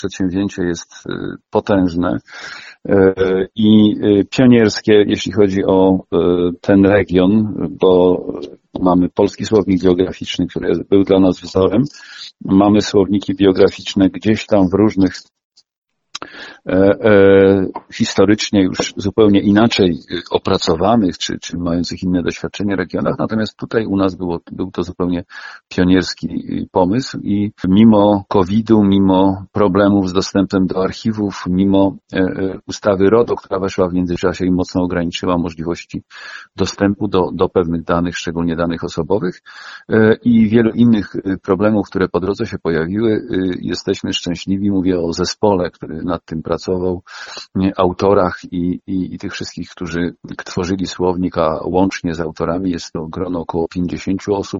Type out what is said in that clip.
przedsięwzięcie jest potężne i pionierskie, jeśli chodzi o ten region, bo mamy polski słownik geograficzny, który był dla nas wzorem. Mamy słowniki biograficzne gdzieś tam w różnych historycznie już zupełnie inaczej opracowanych, czy mających inne doświadczenie regionach, natomiast tutaj u nas był to zupełnie pionierski pomysł i mimo COVID-u, mimo problemów z dostępem do archiwów, mimo ustawy RODO, która weszła w międzyczasie i mocno ograniczyła możliwości dostępu do pewnych danych, szczególnie danych osobowych i wielu innych problemów, które po drodze się pojawiły, jesteśmy szczęśliwi, mówię o zespole, który nad tym pracował, autorach i tych wszystkich, którzy tworzyli słownik, a łącznie z autorami jest to grono około 50 osób,